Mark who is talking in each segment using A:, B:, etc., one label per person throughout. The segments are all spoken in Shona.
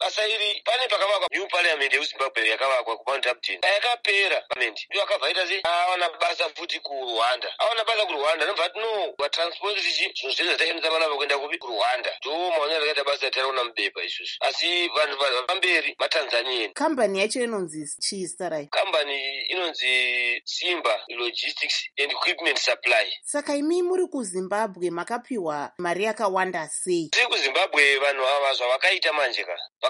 A: asairi pane pakavakwa new parliament yezimbabwe yakavakwa kuMountAmpton yakapera parliament ndiyo akabva ita sei awana basa futi kuRwanda nobva no vatransport tichi zvinhu zvese zvatashandisa vanava kuenda kupi kuRwanda ndo maonero akaita basa taraona mubepa isusu asi vanhu vapamberi matanzanian.
B: Kambani yacho inonzi chii Sarai?
A: Kambani inonzi Simba Logistics and Equipment Supply.
B: Saka imi muri kuZimbabwe makapiwa mari yakawanda sei?
A: Tiri kuZimbabwe vanhu ava zvavakaita manje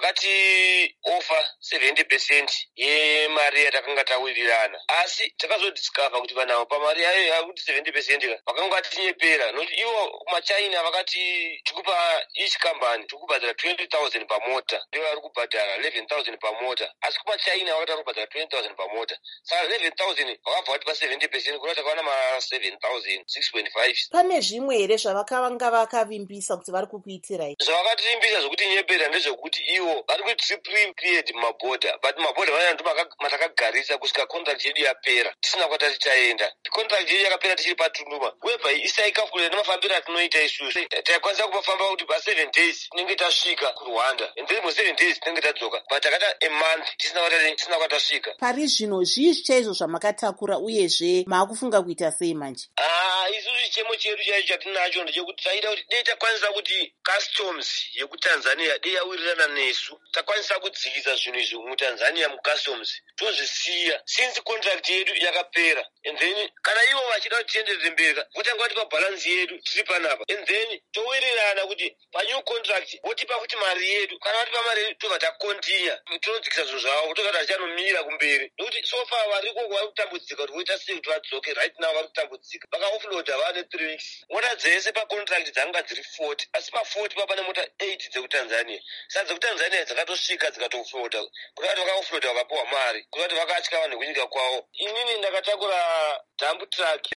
A: vakati offer 70% yemari yatakanga tawirirana asi takazodiscover kuti vanhu ava pamari yayo yakuti 70% vakanga vatinyepera nokuti ivo kumaChina vakati tikupa each company tikubhadhara 20,000 pamota ndivo vari kubhadhara 11,000 pamota asi kumaChina vakati vari kubhadhara 20,000 pamota saka 11,000 vakabva vatipa 70% kuti takawana ma7,000 6.5.
B: Pane zvimwe here zvavakanga vakavimbisa kuti vari kukuitirai?
A: Zvavakativimbisa zvokuti nyepera ndezvekuti ivo vari kutriplicate mabhodha but mabhodha vaya ndo matakagarisa kusvika contract yedu yapera tisina kwata tichaenda. Contract yedu yakapera tichiri paTunduma webva isaikakulira nemafambiro atinoita isusu taikwanisa kupafamba kuti pa7 days tinenge tasvika kuRwanda and then mu7 days tinenge tadzoka but takata a month tisina kwatasvika.
B: Pari zvino zvii chaizvo zvamakatakura uyezve maakufunga kuita sei manje?
A: Isusu chichemo chedu chaicho chatinacho ndechekuti taida kuti dei takwanisa kuti customs yekuTanzania dei yawirirana nesu takwanisa kudzikisa zvinhu izvi muTanzania mucustoms tozvisiya since contract yedu yakapera and then kana ivo vachida kuti tienderere mberi votanga vatipa balance yedu tiri panapa and then towirirana kuti panew contract votipa kuti mari yedu kana vatipa mari yedu tobva takontinya tonodzikisa zvinhu zvavo tozvati tichanomira kumberi nokuti sofa variko vari kutambudzika kuti voita sei kuti vadzoke right now vari kutambudzika vakaoffloada vane 3 weeks mota dzese pacontract dzanga dziri 40 asi pa40 papane mota 8 dzekuTanzania saka dzekuTanzania dzakatosvika dzikatoffloada kuti vati vakaoffloada vakapiwa mari kuti vati vakatya vanhu kunyika kwavo. Inini ndakatakura dump truck